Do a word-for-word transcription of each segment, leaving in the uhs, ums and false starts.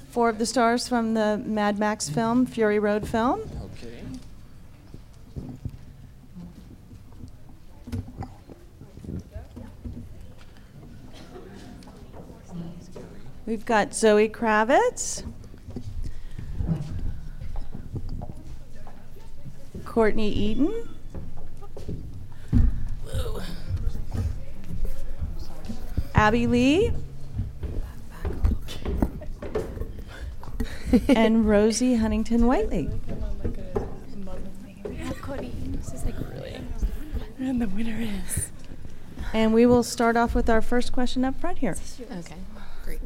four of the stars from the Mad Max film, Fury Road film. Okay. We've got Zoe Kravitz, Courtney Eaton, Abby Lee, and Rosie Huntington Whiteley. And the winner is. And we will start off with our first question up front here. Okay, great.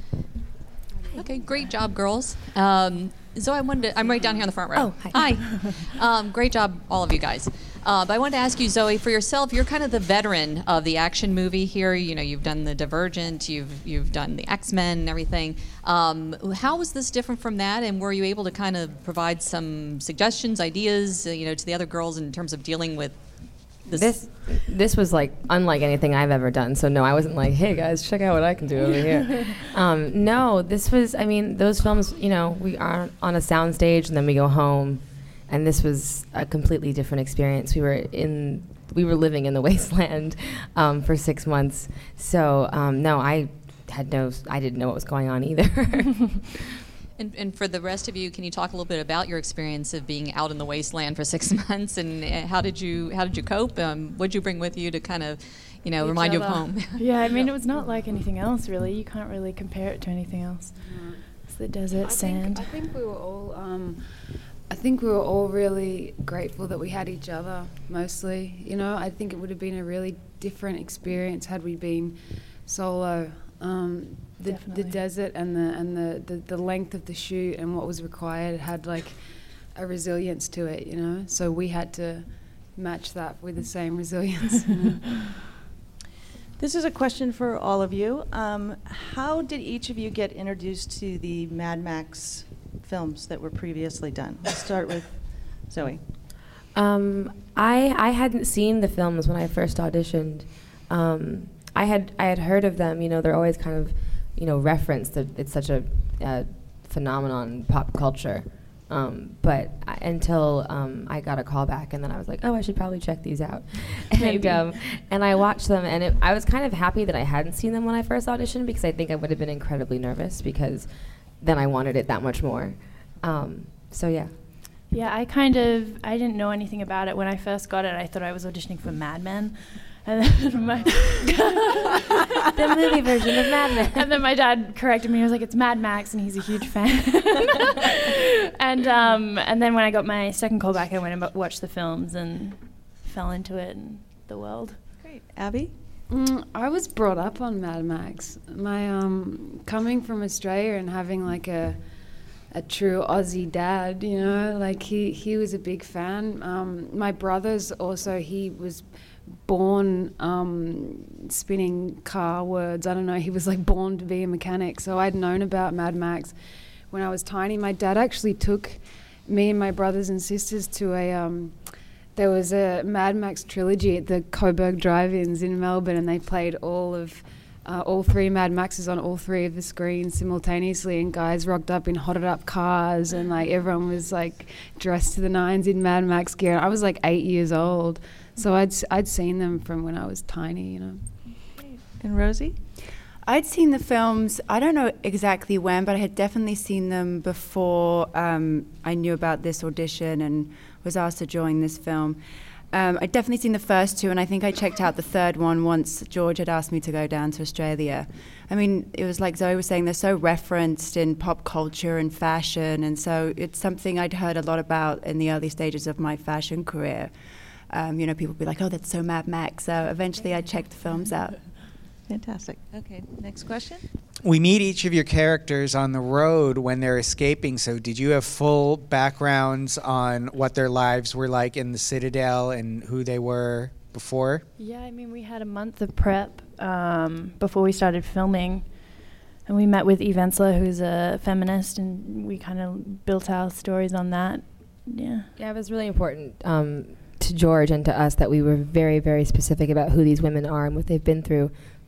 Okay, great job, girls. Um, Zoe, I wanted to, I'm right down here on the front row. Oh, hi. Hi. um, great job, all of you guys. Uh, but I wanted to ask you, Zoe, for yourself, you're kind of the veteran of the action movie here. You know, you've done the Divergent, you've you've done the X-Men and everything. Um, how was this different from that? And were you able to kind of provide some suggestions, ideas, uh, you know, to the other girls in terms of dealing with this? This this was like unlike anything I've ever done. So no, I wasn't like, hey guys, check out what I can do over here. um, no, this was. I mean, those films. You know, we are on a sound stage and then we go home, and this was a completely different experience. We were in. We were living in the wasteland um, for six months. So um, no, I had no. I didn't know what was going on either. And, and for the rest of you, can you talk a little bit about your experience of being out in the wasteland for six months, and uh, how did you how did you cope? Um, what did you bring with you to kind of, you know, Each remind you of other. home? Yeah, I mean, it was not like anything else, really. You can't really compare it to anything else. No. It's the desert, I sand. Think, I think we were all. Um, I think we were all really grateful that we had each other. Mostly, you know, I think it would have been a really different experience had we been solo. Um, the, the Definitely. desert and the and the, the, the length of the shoot and what was required had like a resilience to it, you know. So we had to match that with the same resilience. You know? This is a question for all of you. Um, how did each of you get introduced to the Mad Max films that were previously done? Let's start with Zoe. Um, I I hadn't seen the films when I first auditioned. Um, I had I had heard of them. You know, they're always kind of, you know, referenced. That it's such a, a phenomenon in pop culture. Um, but I, until um, I got a call back, and then I was like, oh, I should probably check these out. and um, and I watched them, and it, I was kind of happy that I hadn't seen them when I first auditioned, because I think I would have been incredibly nervous, because then I wanted it that much more. Um, so yeah. Yeah, I kind of, I didn't know anything about it. When I first got it, I thought I was auditioning for Mad Men. And then my the movie version of Mad Men. And then my dad corrected me. He was like, "It's Mad Max," and he's a huge fan. and um, and then when I got my second call back, I went and watched the films and fell into it and the world. Great. Abby? Mm, I was brought up on Mad Max. My um, coming from Australia and having like a a true Aussie dad, you know, like he he was a big fan. Um, my brother's also, he was born um, spinning car words. I don't know, he was like born to be a mechanic. So I'd known about Mad Max when I was tiny. My dad actually took me and my brothers and sisters to a, um, there was a Mad Max trilogy at the Coburg Drive-Ins in Melbourne, and they played all of, uh, all three Mad Maxes on all three of the screens simultaneously, and guys rocked up in hotted up cars, and like everyone was like dressed to the nines in Mad Max gear. I was like eight years old. So I'd s- I'd seen them from when I was tiny, you know. And Rosie? I'd seen the films, I don't know exactly when, but I had definitely seen them before um, I knew about this audition and was asked to join this film. Um, I'd definitely seen the first two, and I think I checked out the third one once George had asked me to go down to Australia. I mean, it was like Zoe was saying, they're so referenced in pop culture and fashion, and so it's something I'd heard a lot about in the early stages of my fashion career. Um, you know, people would be like, oh, that's so Mad Max. So eventually I checked the films out. Fantastic. Okay, next question. We meet each of your characters on the road when they're escaping. So did you have full backgrounds on what their lives were like in the Citadel and who they were before? Yeah, I mean, we had a month of prep um, before we started filming. And we met with Eve Ensler, who's a feminist, and we kind of built our stories on that. Yeah. Yeah, it was really important um, to George and to us that we were very, very specific about who these women are and what they've been through.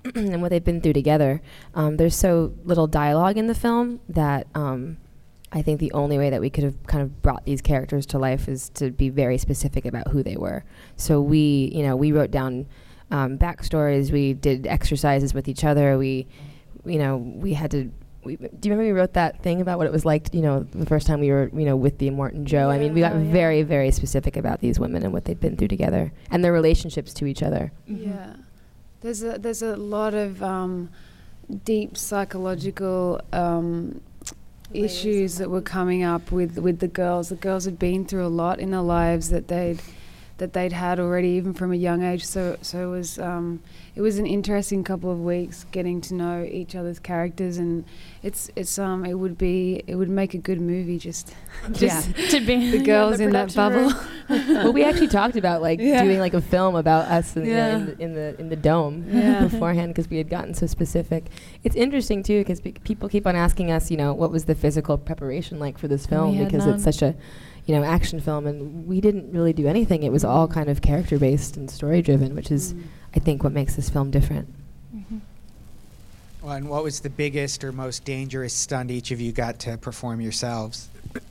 and what they've been through together. Um, there's so little dialogue in the film that um, I think the only way that we could have kind of brought these characters to life is to be very specific about who they were. So we, you know, we wrote down um, backstories. We did exercises with each other. We, you know, we had to. We, do you remember we wrote that thing about what it was like, to, you know, the first time we were, you know, with the Immortan Joe? I mean, we got Oh, yeah. very, very specific about these women and what they'd been through together and their relationships to each other. Yeah, there's a there's a lot of um, deep psychological um, issues that were coming up with, with the girls. The girls had been through a lot in their lives that they'd that they'd had already, even from a young age. So so it was um, it was an interesting couple of weeks getting to know each other's characters, and it's it's um it would be it would make a good movie just just To be the girls the in that production bubble. room. Well, we actually talked about like Yeah. doing like a film about us in, Yeah. the, in, the, in the in the dome Yeah. beforehand because we had gotten so specific. It's interesting too because pe- people keep on asking us, you know, what was the physical preparation like for this film We had because none. it's such a, you know, action film, and we didn't really do anything. It was all kind of character based and story driven, which is, Mm. I think, what makes this film different. Mhm. Well, and what was the biggest or most dangerous stunt each of you got to perform yourselves?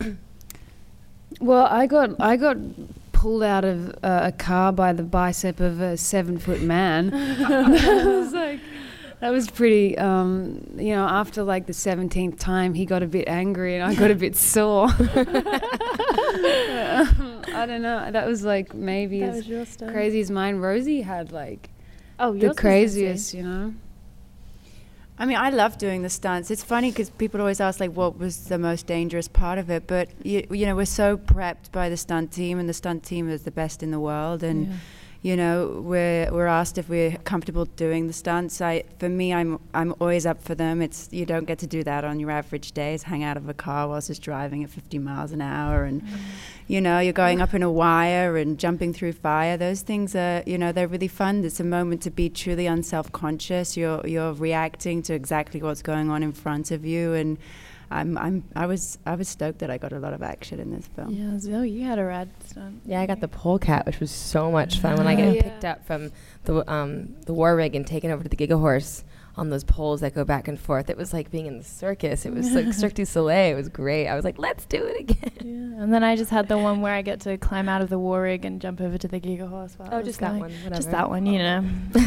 Well, I got I got pulled out of uh, a car by the bicep of a seven foot man. That was like that was pretty. Um, you know, after like the seventeenth time, he got a bit angry and I got a bit sore. um, I don't know. That was like maybe That as was your stuff. crazy as mine. Rosie had like Oh, the yours was craziest. insane. You know. I mean, I love doing the stunts. It's funny because people always ask, like, what was the most dangerous part of it? But, you, you know, we're so prepped by the stunt team, and the stunt team is the best in the world. And, Yeah. you know, we're we're asked if we're comfortable doing the stunts. I, for me, I'm I'm always up for them. It's you don't get to do that on your average days. Hang out of a car whilst it's driving at fifty miles an hour, and you know, you're going up in a wire and jumping through fire. Those things are, you know, they're really fun. It's a moment to be truly unself-conscious. You're you're reacting to exactly what's going on in front of you, and I'm I'm I was I was stoked that I got a lot of action in this film. Yeah, Zoe, you had a rad stunt. Yeah, I got the polecat, which was so much fun. When I Oh, get yeah. picked up from the um, the war rig and taken over to the Giga Horse on those poles that go back and forth, it was like being in the circus. It was like Cirque du Soleil. It was great. I was like, let's do it again. Yeah, and then I just had the one where I get to climb out of the war rig and jump over to the Giga Horse. While Oh, I was just that going. one, Just whatever. that one, you know.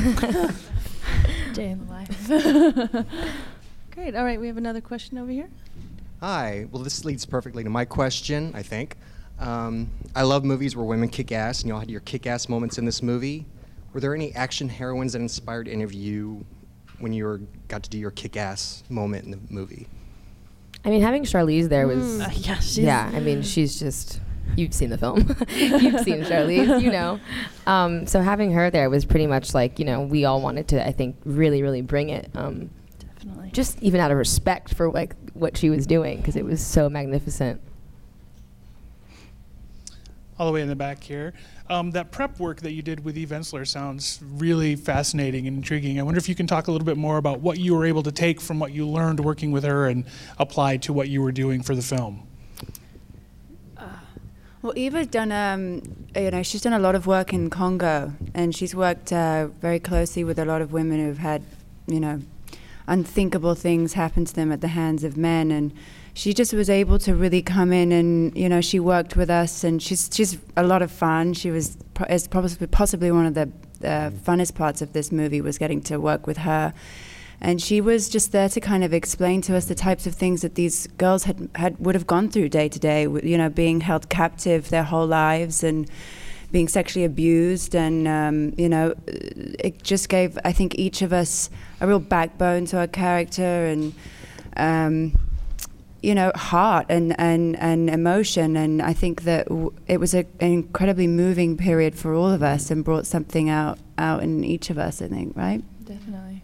Day in the life. Great. All right, we have another question over here. Hi. Well, this leads perfectly to my question, I think. Um, I love movies where women kick ass, and you all had your kick-ass moments in this movie. Were there any action heroines that inspired any of you when you were, got to do your kick-ass moment in the movie? I mean, having Charlize there was, Uh, yeah, she's yeah, I mean, she's just, you've seen the film. You've seen Charlize, you know. Um, so having her there was pretty much like, you know, we all wanted to, I think, really, really bring it. Um, definitely. just even out of respect for like what she was doing, because it was so magnificent. All the way in the back here. Um, that prep work that you did with Eve Ensler sounds really fascinating and intriguing. I wonder if you can talk a little bit more about what you were able to take from what you learned working with her and apply to what you were doing for the film. Well, Eva's done, um, you know, she's done a lot of work in Congo, and she's worked uh, very closely with a lot of women who've had, you know, unthinkable things happen to them at the hands of men, and she just was able to really come in and, you know, she worked with us, and she's she's a lot of fun. She was pro- is possibly possibly one of the uh, funnest parts of this movie was getting to work with her. And she was just there to kind of explain to us the types of things that these girls had, had would have gone through day to day, w- you know, being held captive their whole lives and being sexually abused. And, um, you know, it just gave, I think, each of us a real backbone to our character and, um, you know, heart and, and, and emotion. And I think that w- it was a, an incredibly moving period for all of us and brought something out, out in each of us, I think, right? Definitely.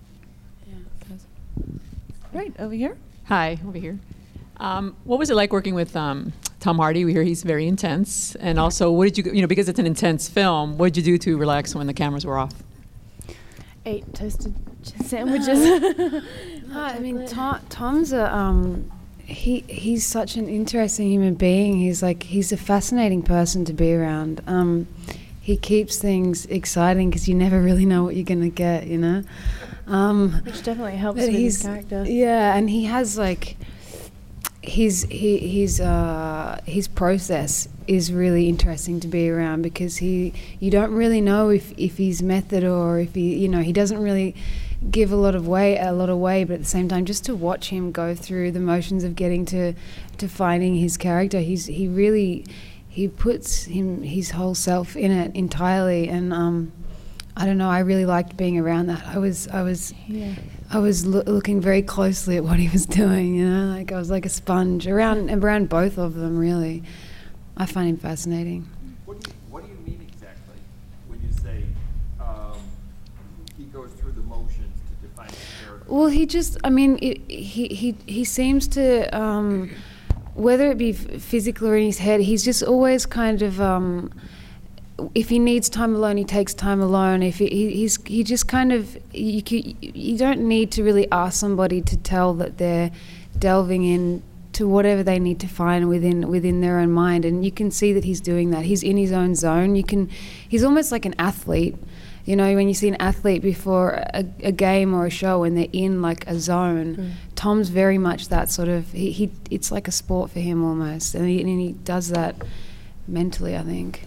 Right, over here. Hi, over here. Um, what was it like working with um, Tom Hardy? We hear he's very intense. And also, what did you, you know, because it's an intense film, what did you do to relax when the cameras were off? Ate toasted ch- sandwiches. No, I mean, Tom, Tom's a um, he he's such an interesting human being. He's like he's a fascinating person to be around. Um, he keeps things exciting because you never really know what you're gonna get, you know. Um, Which definitely helps but with his he's- character. Yeah, and he has like his he his uh, his process is really interesting to be around because he you don't really know if, if he's method or if he you know he doesn't really give a lot of way a lot of way, but at the same time just to watch him go through the motions of getting to to finding his character, he's he really he puts him his whole self in it entirely, and um, I don't know, I really liked being around that. I was I was Yeah. I was loo- looking very closely at what he was doing, you know, like I was like a sponge around around both of them, really. I find him fascinating. What do you, what do you mean exactly when you say um, he goes through the motions to define his character? Well, he just, I mean, it, he, he, he seems to, um, whether it be f- physical or in his head, he's just always kind of, um, if he needs time alone, he takes time alone. If he, he he's he just kind of you, c- you don't need to really ask somebody to tell that they're delving in to whatever they need to find within within their own mind, and you can see that he's doing that. He's in his own zone. You can he's almost like an athlete. You know, when you see an athlete before a, a game or a show and they're in like a zone, Mm. Tom's very much that sort of he, he it's like a sport for him almost, and he, and he does that mentally, I think.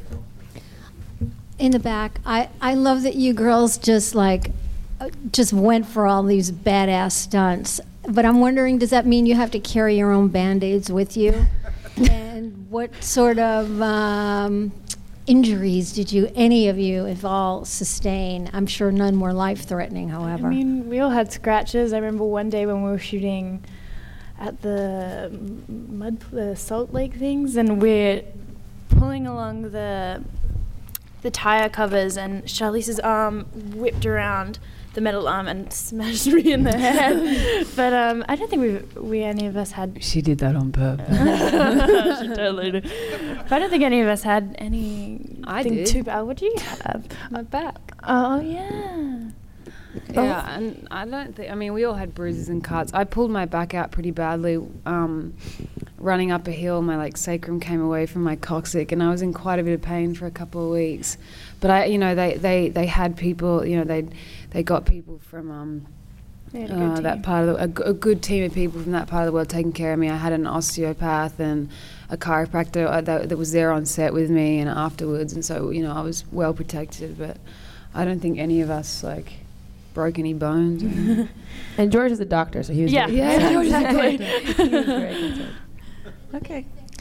In the back, I, I love that you girls just like uh, just went for all these badass stunts. But I'm wondering, does that mean you have to carry your own Band-Aids with you? And what sort of um, injuries did you, any of you, if all, sustain? I'm sure none were life-threatening, however. I mean, we all had scratches. I remember one day when we were shooting at the m- mud, the Salt Lake things, and we're pulling along the the tire covers, and Charlize's arm whipped around the metal arm and smashed me in the head. But um, I don't think we we any of us had. She did that on purpose. She totally did. But I don't think any of us had anything I did. too bad. What do you have? My back. Oh yeah. Yeah, and I don't think, I mean, we all had bruises and cuts. I pulled my back out pretty badly um, running up a hill. My, like, sacrum came away from my coccyx, and I was in quite a bit of pain for a couple of weeks. But, I, you know, they, they, they had people, you know, they they got people from um, They had a good uh, that team. part of the, a, g- a good team of people from that part of the world taking care of me. I had an osteopath and a chiropractor uh, that, that was there on set with me and afterwards, and so, you know, I was well protected. But I don't think any of us, like, broke any bones. or anything. And George is a doctor, so he was Yeah. very Yeah, concerned. George is a He doctor. was very concerned. Okay.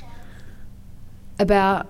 About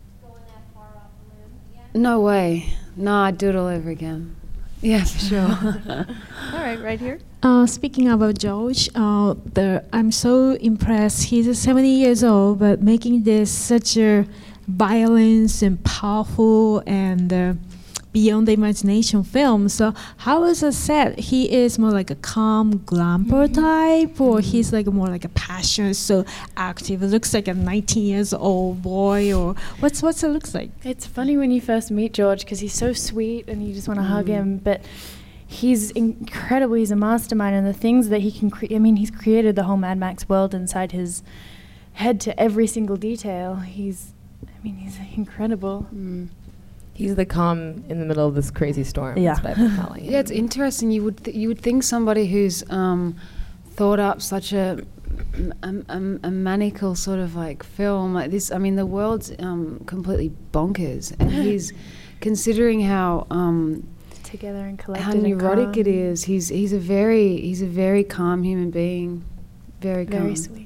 no way. No, I'd do it all over again. Yeah, for sure. All right, right here. Uh, speaking about George, uh, the I'm so impressed. He's seventy years old, but making this such a violence and powerful and uh, beyond the imagination film. So how is it set? He is more like a calm glamper type, or he's like more like a passionate, so active. It looks like a nineteen years old boy, or what's what's it looks like? It's funny when you first meet George because he's so sweet and you just want to hug him, but he's incredible. He's a mastermind, and the things that he can create. I mean, he's created the whole Mad Max world inside his head to every single detail. He's, I mean, he's incredible. Mm. He's the calm in the middle of this crazy storm. Yeah. That's what I've been calling him. Yeah, it's interesting. You would th- you would think somebody who's um, thought up such a, a, a, a maniacal sort of like film like this. I mean, the world's um, completely bonkers, and he's considering how um, Together and collected. how and neurotic calm. it is. He's he's a very he's a very calm human being, very calm. Very sweet.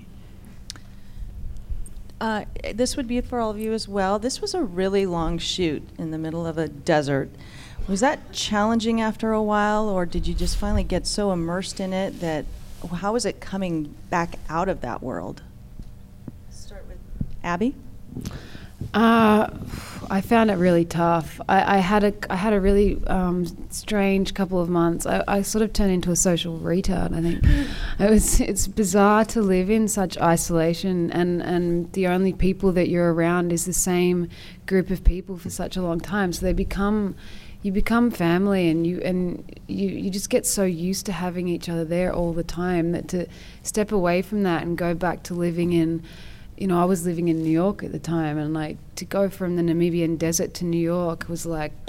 Uh, this would be for all of you as well. This was a really long shoot in the middle of a desert. Was that challenging after a while, or did you just finally get so immersed in it that, how was it coming back out of that world? Start with Abby. Uh, I found it really tough. I, I had a I had a really um, strange couple of months. I, I sort of turned into a social retard. I think it was it's bizarre to live in such isolation, and, and the only people that you're around is the same group of people for such a long time. So they become you become family, and you and you you just get so used to having each other there all the time that to step away from that and go back to living in. You know, I was living in New York at the time, and like to go from the Namibian desert to New York was like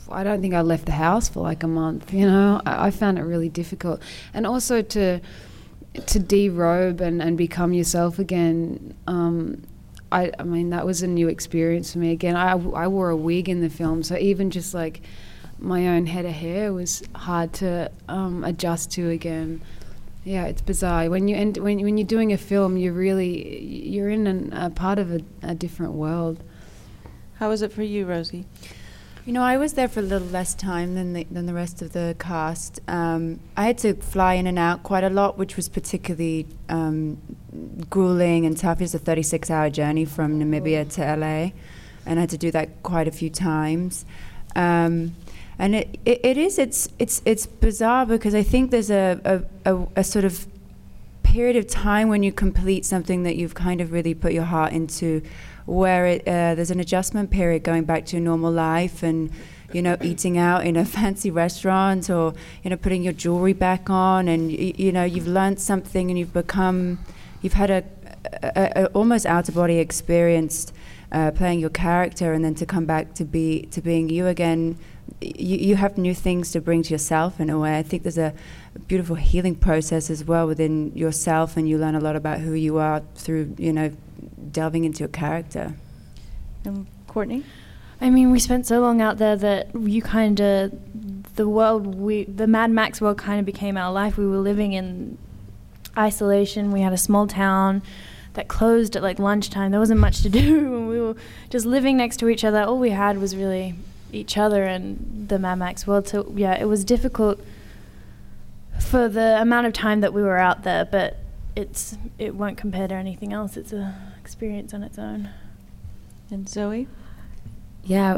I don't think I left the house for like a month. You know, I, I found it really difficult, and also to to derobe and, and become yourself again. Um, I, I mean, that was a new experience for me again. I, I wore a wig in the film, so even just like my own head of hair was hard to um, adjust to again. Yeah, it's bizarre. When you and when when you're doing a film, you're really you're in an, a part of a, a different world. How was it for you, Rosie? You know, I was there for a little less time than the, than the rest of the cast. Um, I had to fly in and out quite a lot, which was particularly um, grueling and tough. It was a thirty-six hour journey from Namibia to L A, and I had to do that quite a few times. Um, and it, it, it is, it's it's it's bizarre because I think there's a, a, a, a sort of period of time when you complete something that you've kind of really put your heart into, where it, uh, there's an adjustment period going back to your normal life and, you know, eating out in a fancy restaurant or, you know, putting your jewelry back on and, y- you know, you've learned something and you've become, you've had a, a, a almost out-of-body experience uh, playing your character, and then to come back to be to being you again, you, you have new things to bring to yourself in a way. I think there's a beautiful healing process as well within yourself, and you learn a lot about who you are through, you know, delving into your character. And Courtney? I mean, we spent so long out there that you kind of, the world, we, the Mad Max world kind of became our life. We were living in isolation. We had a small town that closed at like lunchtime. There wasn't much to do, and we were just living next to each other. All we had was really each other and the Mad Max world. So yeah, it was difficult for the amount of time that we were out there, but it's it won't compare to anything else. It's a experience on its own. And Zoe? Yeah,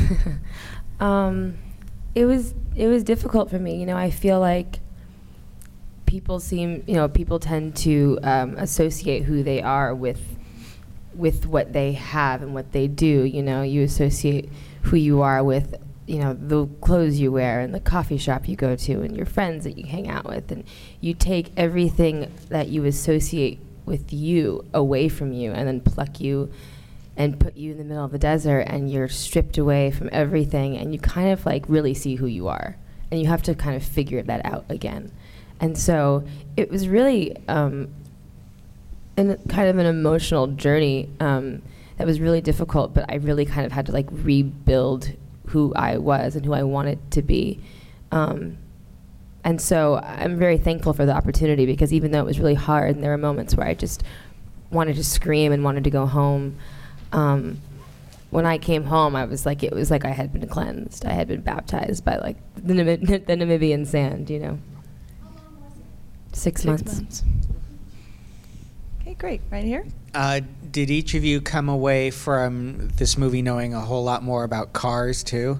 um, it was it was difficult for me. You know, I feel like people seem, you know, people tend to um, associate who they are with with what they have and what they do. You know, you associate who you are with, you know, the clothes you wear and the coffee shop you go to and your friends that you hang out with, and you take everything that you associate with you away from you and then pluck you and put you in the middle of the desert, and you're stripped away from everything, and you kind of like really see who you are, and you have to kind of figure that out again. And so it was really um, an, kind of an emotional journey um, that was really difficult, but I really kind of had to like rebuild who I was and who I wanted to be. Um, and so I'm very thankful for the opportunity, because even though it was really hard and there were moments where I just wanted to scream and wanted to go home, um, when I came home, I was like, it was like I had been cleansed. I had been baptized by like the, Namib- the Namibian sand, you know. Six, Six months. months. Okay, great. Right here? Uh, did each of you come away from this movie knowing a whole lot more about cars, too?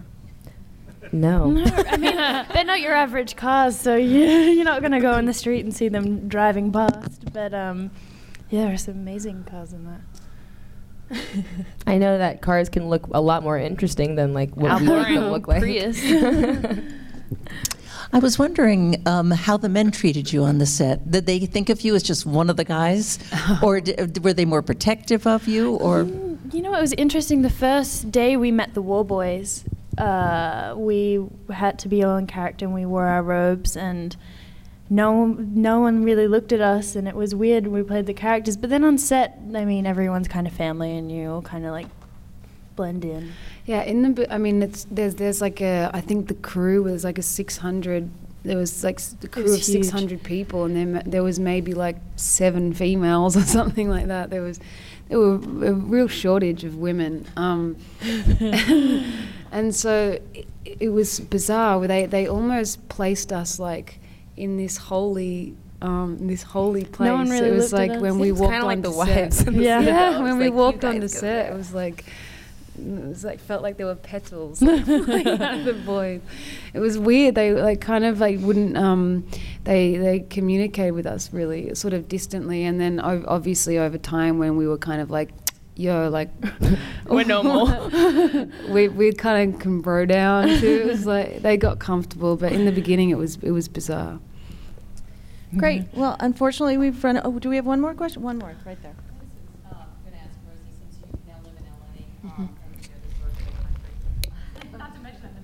No. No, I mean, they're not your average cars, so you, you're not going to go in the street and see them driving past. But, um, yeah, there are some amazing cars in that. I know that cars can look a lot more interesting than, like, what Our we make them boring look like. Prius. I was wondering um, how the men treated you on the set. Did they think of you as just one of the guys, or d- were they more protective of you? Or You know, it was interesting. The first day we met the War Boys, uh, we had to be all in character, and we wore our robes, and no, no one really looked at us, and it was weird when we played the characters. But then on set, I mean, everyone's kind of family, and you all kind of like blend in. Yeah, in the, b- I mean, it's there's there's like a, I think the crew was like a six hundred. There was like s- the crew of was huge. six hundred people, and then there was maybe like seven females or something like that. There was, there were a real shortage of women, um, and so it, it was bizarre. They they almost placed us like in this holy. Um, this holy place. No one really it was looked at like us. when we It's walked kinda on like the the set. wives in the yeah, set. yeah. It's When we like, you walked on the guys go set, there. it was like. It was like felt like there were petals flying out of the boys. It was weird. They like kind of like wouldn't. Um, they they communicated with us really sort of distantly, and then ov- obviously over time when we were kind of like, yo, like We're normal. we we kind of can bro down too. It was like they got comfortable, but in the beginning it was it was bizarre. Great. Well, unfortunately, we've run. Oh, do we have one more question? One more, right there. I'm going to ask Rosie, since you now live in L A. Um, and you know this virtual country. Not to mention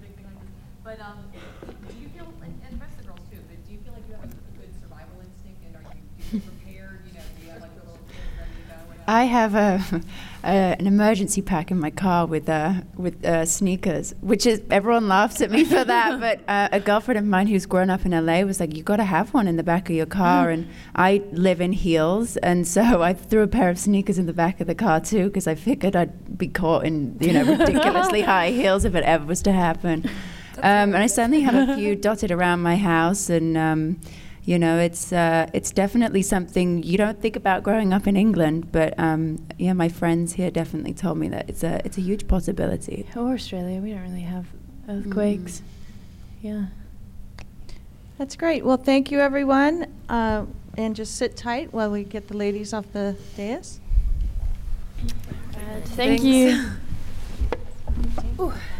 But um, do you feel, and, and the rest of the girls too, but do you feel like you have a, a good survival instinct, and are you, do you feel prepared? You know, do you have like the little kids ready to go? Whatever? I have a, a an emergency pack in my car with uh, with uh, sneakers, which is everyone laughs at me for that. But uh, a girlfriend of mine who's grown up in L A was like, "You got to have one in the back of your car." And I live in heels, and so I threw a pair of sneakers in the back of the car too, because I figured I'd be caught in you know ridiculously high heels if it ever was to happen. Um, and I certainly have a few dotted around my house, and um, you know, it's uh, it's definitely something you don't think about growing up in England. But um, yeah, my friends here definitely told me that it's a it's a huge possibility. Or Australia, we don't really have earthquakes. Mm. Yeah. That's great. Well, thank you, everyone. Uh, and just sit tight while we get the ladies off the dais. Thank you. Ooh.